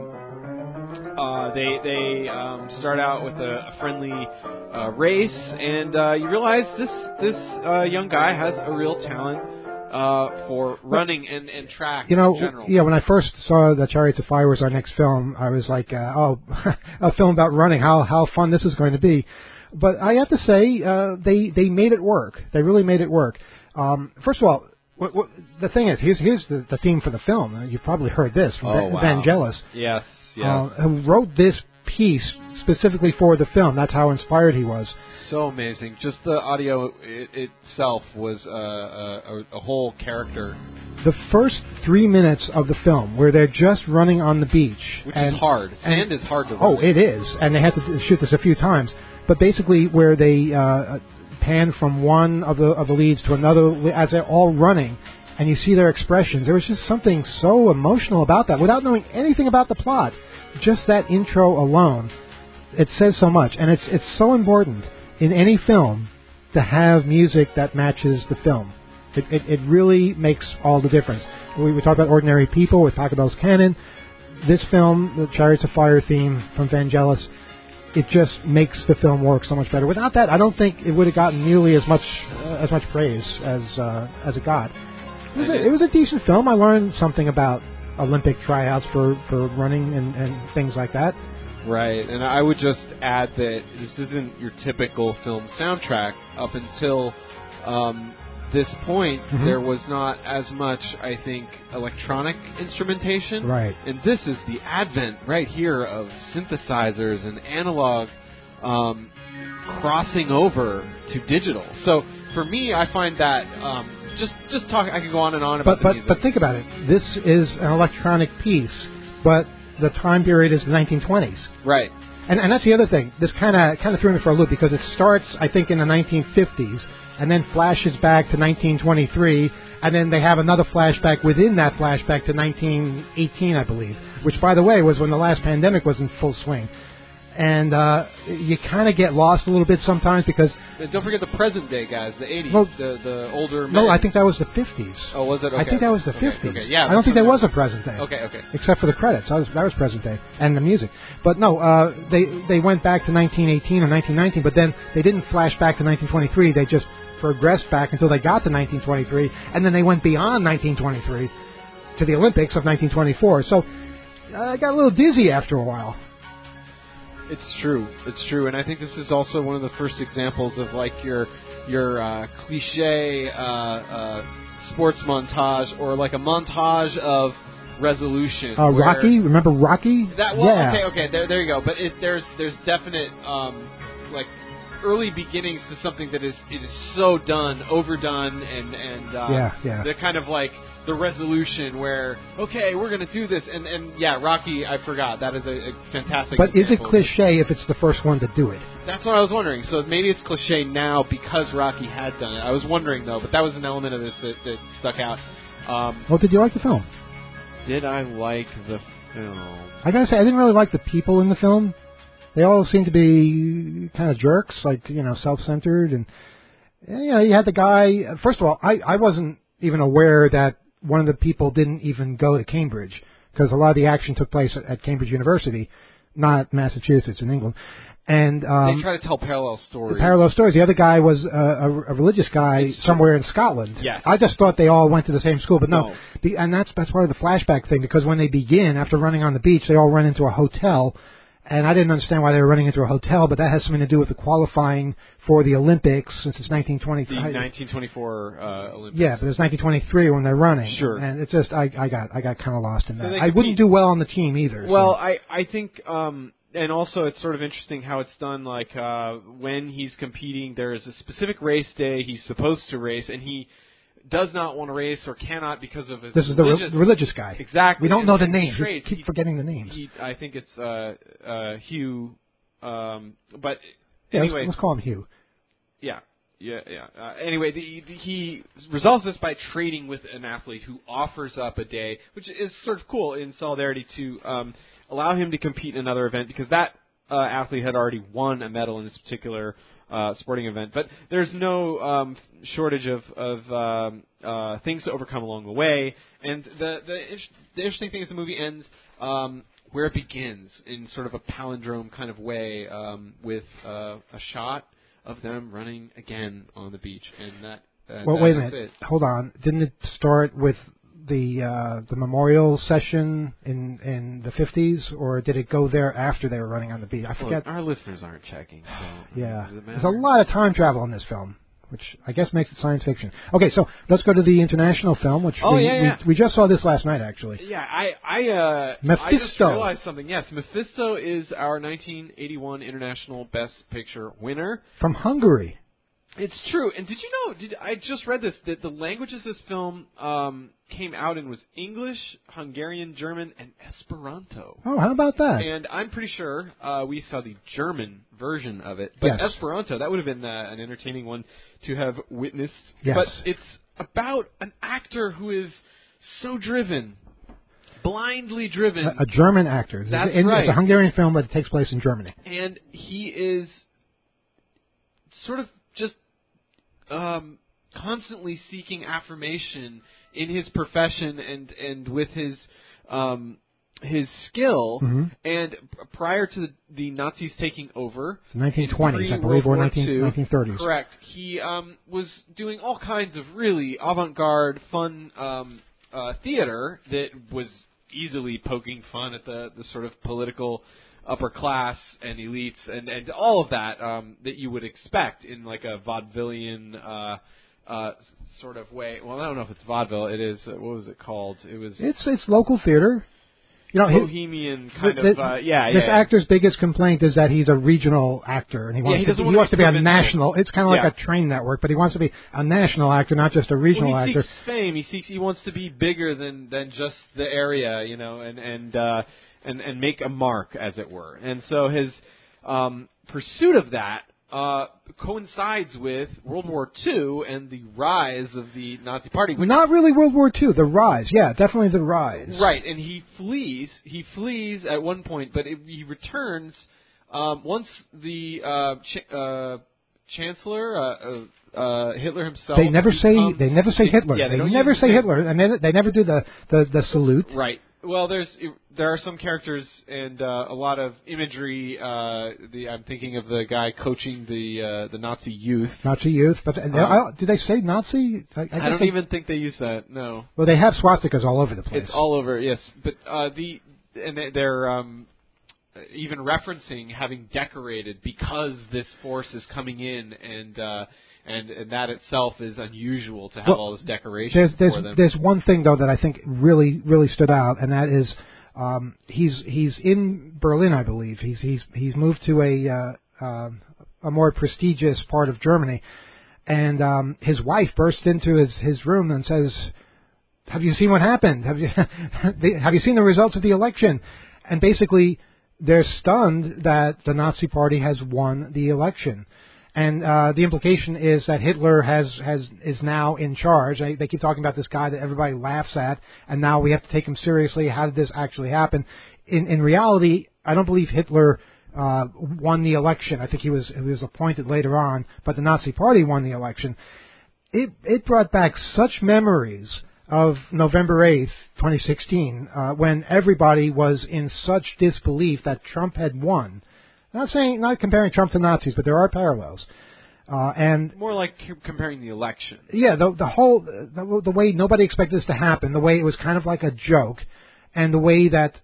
they start out with a friendly race, and you realize this young guy has a real talent for running and track in general. Yeah, when I first saw that Chariots of Fire was our next film, I was like, a film about running, how fun this is going to be. But I have to say, they made it work. They really made it work. First of all, the thing is, here's the theme for the film. You've probably heard this from Vangelis. Yes. Who wrote this piece specifically for the film. That's how inspired he was. So amazing. Just the audio itself was a whole character. The first 3 minutes of the film, where they're just running on the beach. Which is hard. Sand is hard to run. Oh, it is. And they had to shoot this a few times. But basically, where they pan from one of the leads to another as they're all running, and you see their expressions. There was just something so emotional about that, without knowing anything about the plot. Just that intro alone, it says so much, and it's so important in any film to have music that matches the film. It really makes all the difference. We talk about Ordinary People with Pachelbel's Canon. This film, the Chariots of Fire theme from Vangelis, it just makes the film work so much better. Without that, I don't think it would have gotten nearly as much praise as it got. It was a decent film. I learned something about Olympic tryouts for running and things like that. Right, and I would just add that this isn't your typical film soundtrack. Up until this point, there was not as much, I think, electronic instrumentation. Right. And this is the advent right here of synthesizers and analog crossing over to digital. So for me, I find that just talk. I could go on and on about the music. But think about it. This is an electronic piece, but the time period is the 1920s. Right. And that's the other thing. This kind of threw me for a loop because it starts, I think, in the 1950s and then flashes back to 1923, and then they have another flashback within that flashback to 1918, I believe, which, by the way, was when the last pandemic was in full swing. And you kind of get lost a little bit sometimes because... And don't forget the present day guys, the 80s, well, the older men. No, I think that was the 50s. Oh, was it? Okay. I think that was the 50s. Okay. Yeah, I don't think there was a present day. Okay. Except for the credits. That was present day. And the music. But no, they went back to 1918 or 1919, but then they didn't flash back to 1923. They just progressed back until they got to 1923, and then they went beyond 1923 to the Olympics of 1924. So I got a little dizzy after a while. It's true, and I think this is also one of the first examples of like your cliche sports montage, or like a montage of resolution. Rocky, remember Rocky? Yeah. Okay, there you go. But there's definite like early beginnings to something that is so overdone, and they're kind of like the resolution where, okay, we're going to do this. And yeah, Rocky, I forgot. That is a fantastic But is it example. Cliche if it's the first one to do it? That's what I was wondering. So maybe it's cliche now because Rocky had done it. I was wondering, though, but that was an element of this that stuck out. Well, did you like the film? Did I like the film? I got to say, I didn't really like the people in the film. They all seemed to be kind of jerks, like, self-centered. And, you had the guy... First of all, I wasn't even aware that one of the people didn't even go to Cambridge, because a lot of the action took place at Cambridge University, not Massachusetts in England. And they try to tell parallel stories. The other guy was a religious guy somewhere in Scotland. Yes. I just thought they all went to the same school, but no. And that's part of the flashback thing, because when they begin, after running on the beach, they all run into a hotel. And I didn't understand why they were running into a hotel, but that has something to do with the qualifying for the Olympics, since it's 1923. The 1924 Olympics. Yeah, but it's 1923 when they're running. Sure. And it's just, I got kind of lost in that. I wouldn't do well on the team either. Well, so. I think, and also it's sort of interesting how it's done, like, when he's competing, there is a specific race day he's supposed to race, and he does not want to race or cannot because of his This is religious... the religious guy. Exactly. We don't know the and names. We traits. keep forgetting the names. I think it's Hugh. But Yeah, anyway, let's call him Hugh. Yeah. Anyway, he resolves this by trading with an athlete who offers up a day, which is sort of cool in solidarity to allow him to compete in another event because that athlete had already won a medal in this particular sporting event. But there's no shortage of things to overcome along the way. And the interesting thing is the movie ends where it begins in sort of a palindrome kind of way with a shot of them running again on the beach, and Well, that wait a is minute. it. Hold on. Didn't it start with the memorial session in the 50s, or did it go there after they were running on the beach? I forget. Look, our listeners aren't checking. So, Yeah, does it there's a matter? lot of time travel in this film, which I guess makes it science fiction. Okay, so let's go to the international film, which we just saw this last night, actually. Yeah, I just Mephisto. realized something. Yes, Mephisto is our 1981 International Best Picture winner. From Hungary. It's true. And did you know, I just read this, that the languages this film came out in was English, Hungarian, German, and Esperanto. Oh, how about that? And I'm pretty sure we saw the German version of it. But Yes. Esperanto, that would have been an entertaining one to have witnessed. Yes. But it's about an actor who is so driven, blindly driven. A German actor. That's It's right. a Hungarian film, but it takes place in Germany. And he is sort of just constantly seeking affirmation in his profession and with his skill. Mm-hmm. And prior to the Nazis taking over, It's 1920s, I believe, or 1930s. Correct. He was doing all kinds of really avant-garde, fun theater that was easily poking fun at the sort of political upper class and elites and all of that that you would expect in like a vaudevillian sort of way. Well, I don't know if it's vaudeville. It is. What was it called? It was. It's local theater. You know, Bohemian kind of. This actor's biggest complaint is that he's a regional actor, and he wants to be a national. It's kind of like a train network, but he wants to be a national actor, not just a regional actor. Seeks fame. He wants to be bigger than just the area, you know, and make a mark, as it were. And so his pursuit of that coincides with World War II and the rise of the Nazi Party. Not really World War II, the rise. Yeah, definitely the rise. Right, and he flees. He flees at one point, but he returns once the Chancellor, Hitler himself. They never say Hitler. Yeah, they never say Hitler, and they never do the salute. Right. Well, there are some characters and a lot of imagery. I'm thinking of the guy coaching the Nazi youth. Nazi youth, but do they say Nazi? I don't even think they use that. No. Well, they have swastikas all over the place. It's all over. Yes, but they're even referencing having decorated because this force is coming in and that itself is unusual to have all this decoration for them. There's one thing though that I think really stood out, and that is he's in Berlin, I believe. He's moved to a more prestigious part of Germany, and his wife bursts into his room and says, "Have you seen what happened? Have you seen the results of the election?" And basically, they're stunned that the Nazi Party has won the election. And the implication is that Hitler is now in charge. They keep talking about this guy that everybody laughs at, and now we have to take him seriously. How did this actually happen? In reality, I don't believe Hitler won the election. I think he was appointed later on, but the Nazi Party won the election. It brought back such memories of November 8th, 2016, when everybody was in such disbelief that Trump had won. Not comparing Trump to Nazis, but there are parallels. And more like comparing the election. Yeah, the way nobody expected this to happen, the way it was kind of like a joke, and the way that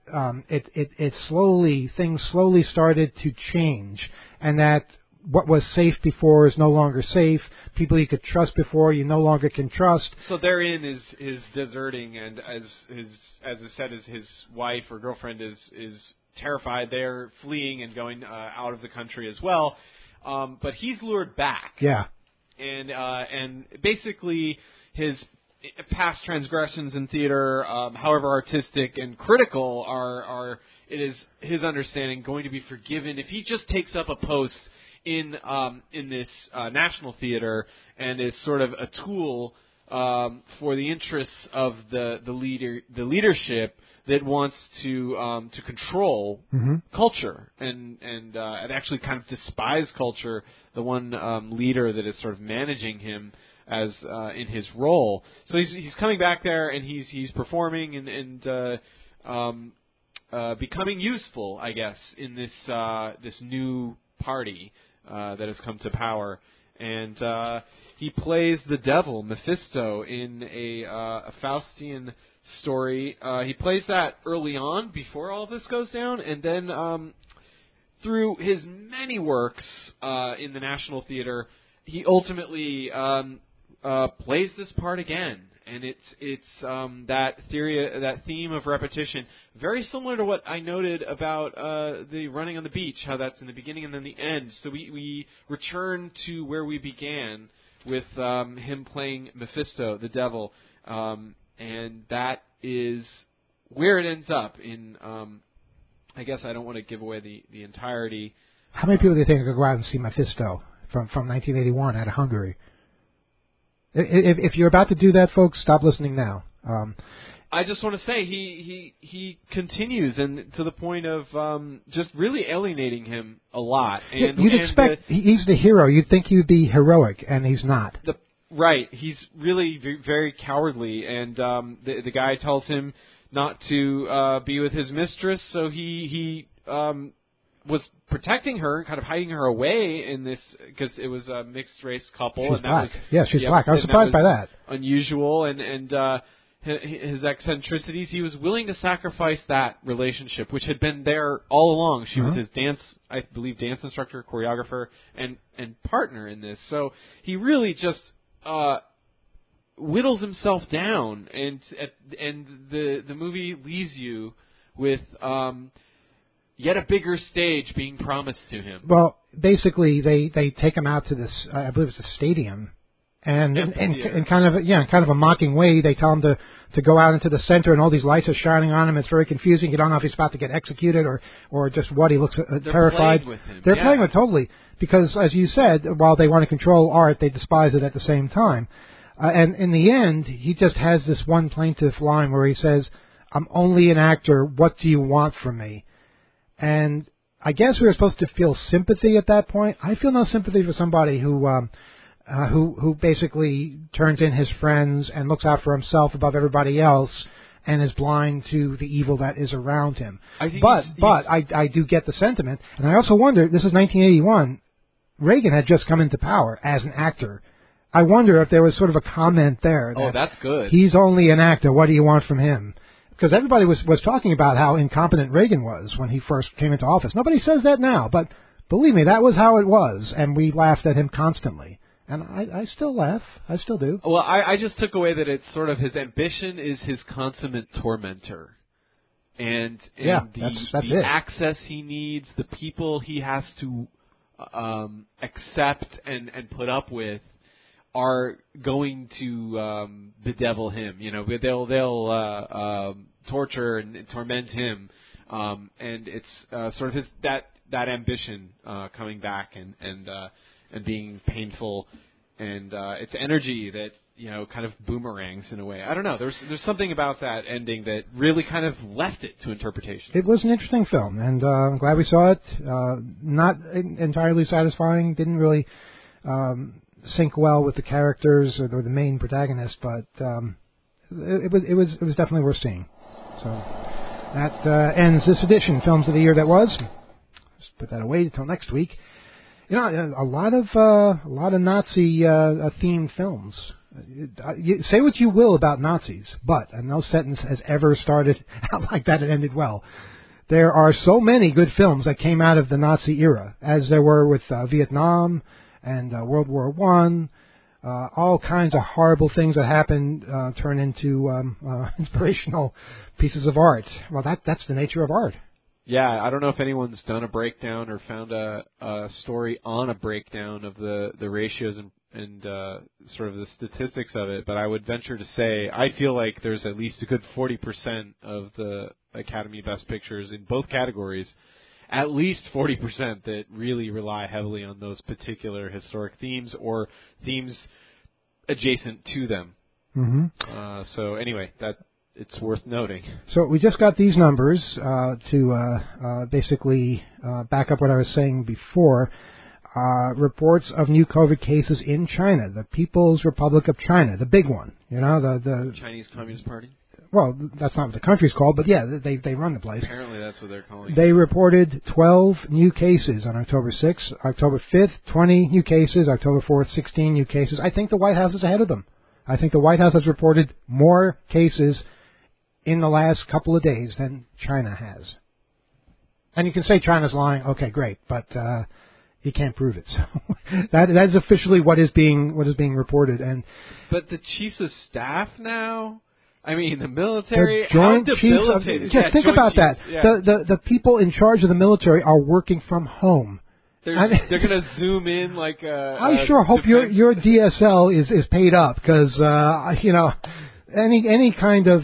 things slowly started to change, and that what was safe before is no longer safe. People you could trust before, you no longer can trust. So therein is deserting, and as I said, his wife or girlfriend is terrified. They're fleeing and going out of the country as well. But he's lured back. Yeah. And basically his past transgressions in theater, however artistic and critical, it is his understanding going to be forgiven if he just takes up a post in this National Theater and is sort of a tool for the interests of the leadership that wants to control culture and actually kind of despise culture. The one leader that is sort of managing him as in his role. So he's coming back there and he's performing and becoming useful, I guess, in this new party that has come to power. And he plays the devil, Mephisto, in a Faustian story. He plays that early on, before all this goes down, and then through his many works in the National Theater, he ultimately plays this part again. And it's that theme of repetition, very similar to what I noted about the Running on the Beach, how that's in the beginning and then the end. So we return to where we began with him playing Mephisto, the devil, and that is where it ends up. In I guess I don't want to give away the entirety. How many people do you think could go out and see Mephisto from 1981 out of Hungary? If you're about to do that, folks, stop listening now. I just want to say he continues, and to the point of just really alienating him a lot. And you'd expect he's the hero. You'd think he'd be heroic, and he's not. Right. He's really very cowardly, and the guy tells him not to be with his mistress, so he was protecting her, kind of hiding her away in this, because it was a mixed race couple. She's and black. She's yep, black. I was surprised by that. Unusual, and his eccentricities. He was willing to sacrifice that relationship, which had been there all along. She was his dance instructor, choreographer, and partner in this. So he really just whittles himself down, and the movie leaves you with yet a bigger stage being promised to him. Well, basically, they take him out to this, I believe it's a stadium, and in kind of a mocking way, they tell him to go out into the center, and all these lights are shining on him. It's very confusing. You don't know if he's about to get executed or just what. He looks terrified. Playing with him. They're playing with totally, because as you said, while they want to control art, they despise it at the same time. And in the end, he just has this one plaintive line where he says, "I'm only an actor. What do you want from me?" And I guess we were supposed to feel sympathy at that point. I feel no sympathy for somebody who basically turns in his friends and looks out for himself above everybody else and is blind to the evil that is around him. But I do get the sentiment, and I also wonder. This is 1981. Reagan had just come into power as an actor. I wonder if there was sort of a comment there. That's good. He's only an actor. What do you want from him? Because everybody was talking about how incompetent Reagan was when he first came into office. Nobody says that now, but believe me, that was how it was, and we laughed at him constantly. And I still laugh. I still do. Well, I just took away that it's sort of his ambition is his consummate tormentor. And the access he needs, the people he has to accept and put up with, are going to bedevil him. You know, they'll torture and torment him, and it's sort of his that ambition coming back and being painful, and it's energy that kind of boomerangs in a way. I don't know. There's something about that ending that really kind of left it to interpretation. It was an interesting film, and I'm glad we saw it. Not entirely satisfying. Didn't really sync well with the characters or the main protagonist, but it was definitely worth seeing. So that ends this edition, Films of the Year That Was. Let's put that away until next week. A lot of Nazi themed films. Say what you will about Nazis, but no sentence has ever started out like that and ended well. There are so many good films that came out of the Nazi era, as there were with Vietnam and World War I. All kinds of horrible things that happened turn into inspirational pieces of art. Well, that's the nature of art. Yeah, I don't know if anyone's done a breakdown or found a story on a breakdown of the ratios and sort of the statistics of it, but I would venture to say I feel like there's at least a good 40% of the Academy Best Pictures in both categories, at least 40% that really rely heavily on those particular historic themes or themes adjacent to them. Mm-hmm. So anyway, that it's worth noting. So we just got these numbers to basically back up what I was saying before. Reports of new COVID cases in China, the People's Republic of China, the big one. You know, the Chinese Communist Party? Well, that's not what the country's called, but yeah, they run the place. Apparently that's what they're calling it. They reported 12 new cases on October 6th. October 5th, 20 new cases. October 4th, 16 new cases. I think the White House is ahead of them. I think the White House has reported more cases in the last couple of days than China has. And you can say China's lying. Okay, great, but you can't prove it. So that is officially what is being reported. But the chiefs of staff now, I mean the military, the joint how debilitated. Chiefs of, think about that. Yeah. The people in charge of the military are working from home. They're going to zoom in like a. I sure hope your DSL is paid up because you know. Any kind of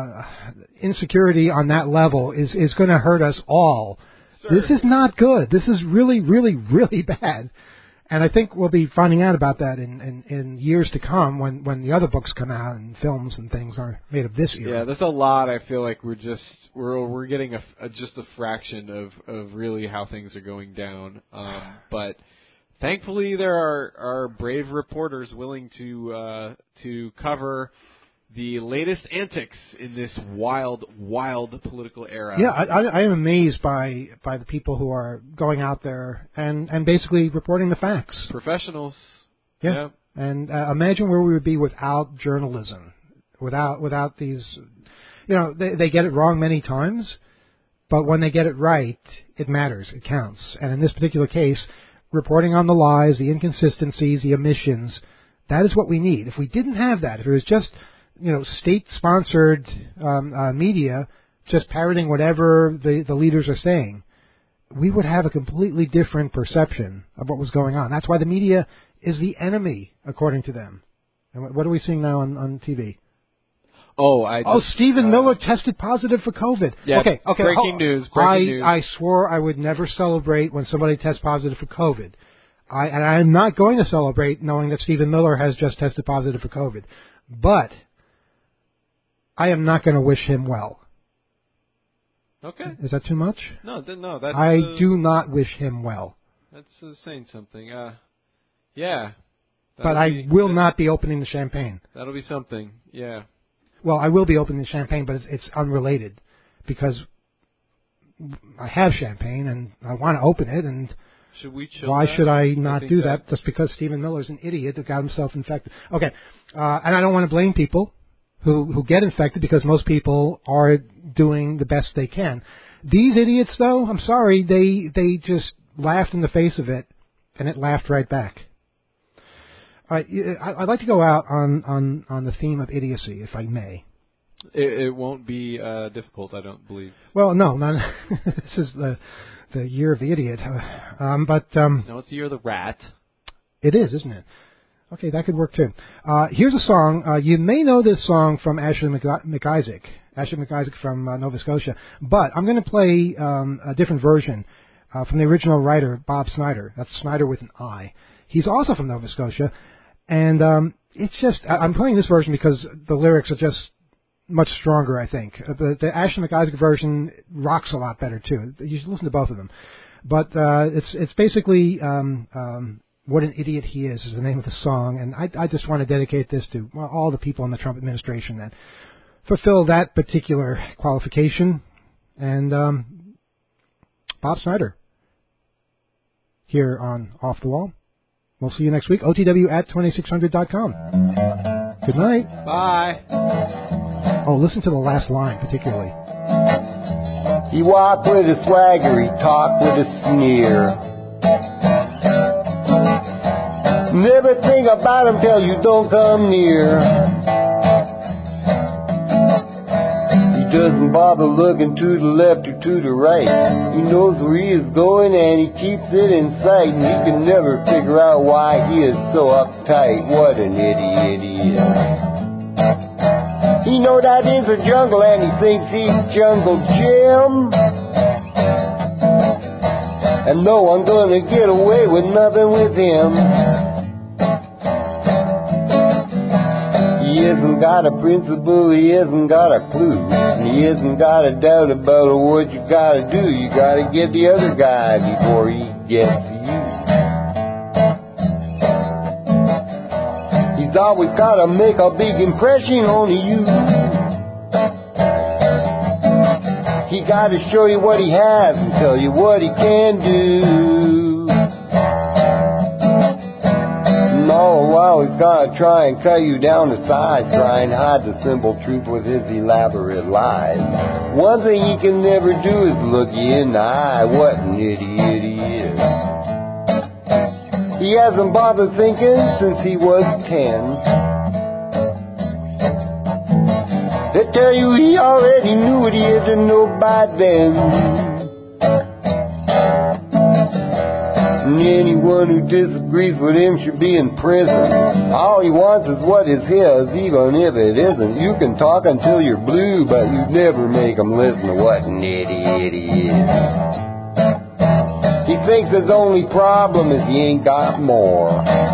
insecurity on that level is going to hurt us all. Sure. This is not good. This is really, really, really bad. And I think we'll be finding out about that in years to come when the other books come out and films and things are made of this era. Yeah, that's a lot. I feel like we're getting just a fraction of really how things are going down. But thankfully, there are brave reporters willing to cover the latest antics in this wild, wild political era. Yeah, I am amazed by the people who are going out there and basically reporting the facts. Professionals. Yeah. And imagine where we would be without journalism, without these. You know, they get it wrong many times, but when they get it right, it matters. It counts. And in this particular case, reporting on the lies, the inconsistencies, the omissions, that is what we need. If we didn't have that, if it was just state-sponsored media just parroting whatever the leaders are saying, we would have a completely different perception of what was going on. That's why the media is the enemy, according to them. And what are we seeing now on TV? Stephen Miller tested positive for COVID. Yeah, okay. Breaking news. I swore I would never celebrate when somebody tests positive for COVID. And I'm not going to celebrate knowing that Stephen Miller has just tested positive for COVID. But I am not going to wish him well. Okay. Is that too much? No. I do not wish him well. That's saying something. Yeah. But I will not be opening the champagne. That'll be something. Yeah. Well, I will be opening the champagne, but it's unrelated because I have champagne and I want to open it. And why should I not do that? Just because Stephen Miller's an idiot who got himself infected. Okay. And I don't want to blame people who get infected because most people are doing the best they can. These idiots, though, I'm sorry, they just laughed in the face of it, and it laughed right back. I'd like to go out on the theme of idiocy, if I may. It won't be difficult, I don't believe. Well, no, this is the year of the idiot. No, it's the year of the rat. It is, isn't it? Okay, that could work too. Here's a song. You may know this song from Ashley McIsaac. Ashley McIsaac from Nova Scotia. But I'm going to play a different version from the original writer, Bob Snyder. That's Snyder with an I. He's also from Nova Scotia. And it's just, I'm playing this version because the lyrics are just much stronger, I think. The Ashley McIsaac version rocks a lot better too. You should listen to both of them. But it's basically What an Idiot He Is the name of the song. And I just want to dedicate this to all the people in the Trump administration that fulfill that particular qualification. And Bob Snyder here on Off the Wall. We'll see you next week. OTW@2600.com. Good night. Bye. Oh, listen to the last line particularly. He walked with a swagger, he talked with a sneer. Never think about him till you don't come near. He doesn't bother looking to the left or to the right. He knows where he is going and he keeps it in sight. And he can never figure out why he is so uptight. What an idiot he is. He knows that is a jungle and he thinks he's Jungle Jim. And no one's gonna get away with nothing with him. He hasn't got a principle, he hasn't got a clue. And he hasn't got a doubt about what you gotta do. You gotta get the other guy before he gets you. He's always gotta make a big impression on you. He gotta show you what he has and tell you what he can do. And all the while he's gotta try and cut you down to size, try and hide the simple truth with his elaborate lies. One thing he can never do is look you in the eye. What an idiot he is. He hasn't bothered thinking since he was 10. They tell you he already knew what he had to know by then. And anyone who disagrees with him should be in prison. All he wants is what is his, even if it isn't. You can talk until you're blue, but you never make him listen to what an idiot he is. He thinks his only problem is he ain't got more.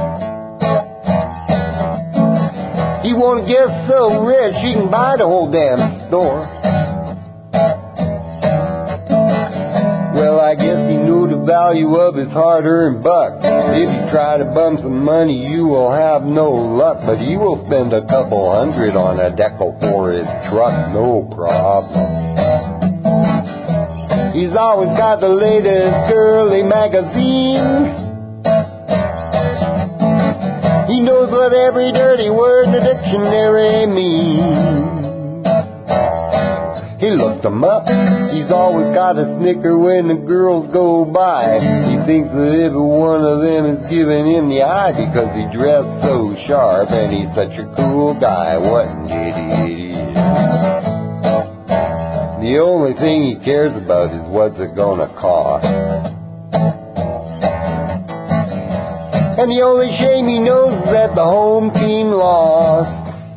He won't get so rich he can buy the whole damn store. Well, I guess he knew the value of his hard-earned buck. If you try to bum some money, you will have no luck. But he will spend a couple $100 on a decal for his truck, no problem. He's always got the latest girly magazines. He knows what every dirty word in the dictionary means. He looked them up. He's always got a snicker when the girls go by. He thinks that every one of them is giving him the eye because he dressed so sharp and he's such a cool guy. What an idiot he is. The only thing he cares about is what's it gonna cost. And the only shame he knows is that the home team lost.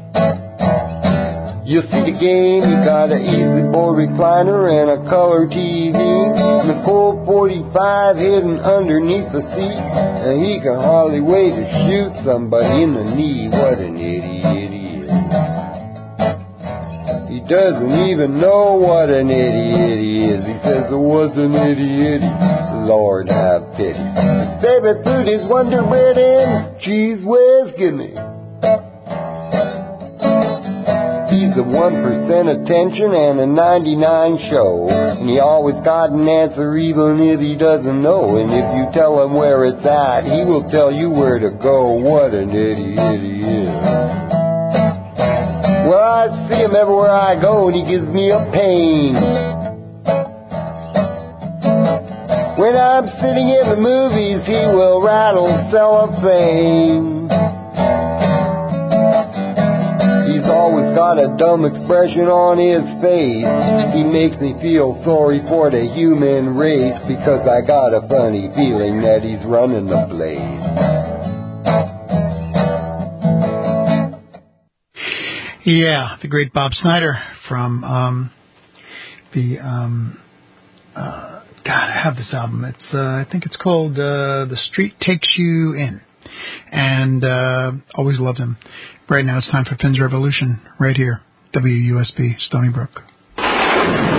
You see the game, you got an easy board recliner and a color TV. And a Colt 45 hidden underneath the seat. And he can hardly wait to shoot somebody in the knee. What an idiot he is. He doesn't even know what an idiot he is. He says it was an idiot. Lord have pity. His favorite food is Wonder Bread and Cheese Whiz Gimme. He's a 1% attention and a 99 show. And he always got an answer even if he doesn't know. And if you tell him where it's at, he will tell you where to go. What an idiot he is. Well, I see him everywhere I go and he gives me a pain. When I'm sitting in the movies, he will rattle cellophane. He's always got a dumb expression on his face. He makes me feel sorry for the human race because I got a funny feeling that he's running the place. Yeah, the great Bob Snyder from God, I have this album. It's I think it's called The Street Takes You In. And always loved him. Right now it's time for Finn's Revolution right here, WUSB Stony Brook.